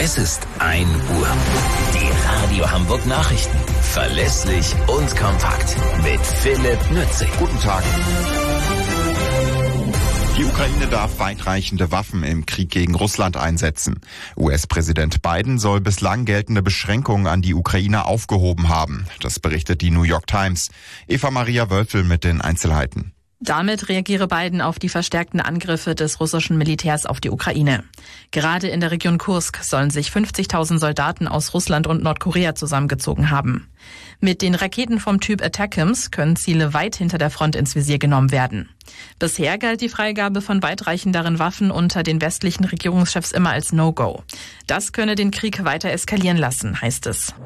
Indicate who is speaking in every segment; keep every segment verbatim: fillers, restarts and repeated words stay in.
Speaker 1: Es ist ein Uhr. Die Radio Hamburg Nachrichten. Verlässlich und kompakt. Mit Philipp Nützig.
Speaker 2: Guten Tag. Die Ukraine darf weitreichende Waffen im Krieg gegen Russland einsetzen. U S-Präsident Biden soll bislang geltende Beschränkungen an die Ukraine aufgehoben haben. Das berichtet die New York Times. Eva Maria Wölfel mit den Einzelheiten.
Speaker 3: Damit reagiere Biden auf die verstärkten Angriffe des russischen Militärs auf die Ukraine. Gerade in der Region Kursk sollen sich fünfzigtausend Soldaten aus Russland und Nordkorea zusammengezogen haben. Mit den Raketen vom Typ ATACMS können Ziele weit hinter der Front ins Visier genommen werden. Bisher galt die Freigabe von weitreichenderen Waffen unter den westlichen Regierungschefs immer als No-Go. Das könne den Krieg weiter eskalieren lassen, heißt es.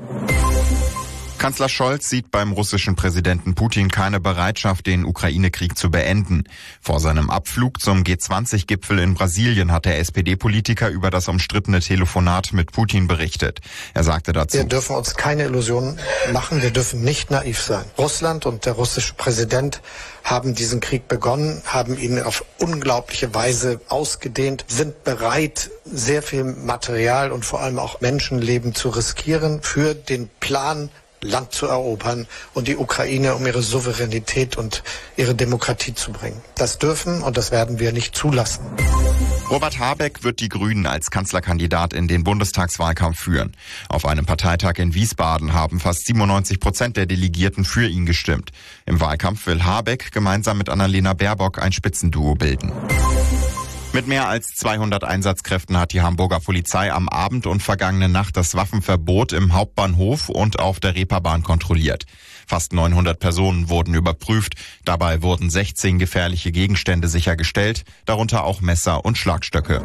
Speaker 2: Kanzler Scholz sieht beim russischen Präsidenten Putin keine Bereitschaft, den Ukraine-Krieg zu beenden. Vor seinem Abflug zum G zwanzig Gipfel in Brasilien hat der S P D-Politiker über das umstrittene Telefonat mit Putin berichtet. Er sagte dazu:
Speaker 4: Wir dürfen uns keine Illusionen machen, wir dürfen nicht naiv sein. Russland und der russische Präsident haben diesen Krieg begonnen, haben ihn auf unglaubliche Weise ausgedehnt, sind bereit, sehr viel Material und vor allem auch Menschenleben zu riskieren für den Plan, Land zu erobern und die Ukraine um ihre Souveränität und ihre Demokratie zu bringen. Das dürfen und das werden wir nicht zulassen.
Speaker 2: Robert Habeck wird die Grünen als Kanzlerkandidat in den Bundestagswahlkampf führen. Auf einem Parteitag in Wiesbaden haben fast siebenundneunzig Prozent der Delegierten für ihn gestimmt. Im Wahlkampf will Habeck gemeinsam mit Annalena Baerbock ein Spitzenduo bilden. Mit mehr als zweihundert Einsatzkräften hat die Hamburger Polizei am Abend und vergangene Nacht das Waffenverbot im Hauptbahnhof und auf der Reeperbahn kontrolliert. Fast neunhundert Personen wurden überprüft. Dabei wurden sechzehn gefährliche Gegenstände sichergestellt, darunter auch Messer und Schlagstöcke.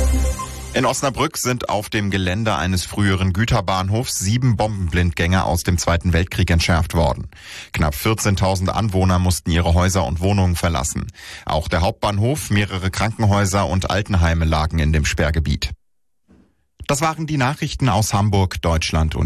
Speaker 2: In Osnabrück sind auf dem Gelände eines früheren Güterbahnhofs sieben Bombenblindgänger aus dem Zweiten Weltkrieg entschärft worden. Knapp vierzehntausend Anwohner mussten ihre Häuser und Wohnungen verlassen. Auch der Hauptbahnhof, mehrere Krankenhäuser und Altenheime lagen in dem Sperrgebiet. Das waren die Nachrichten aus Hamburg, Deutschland und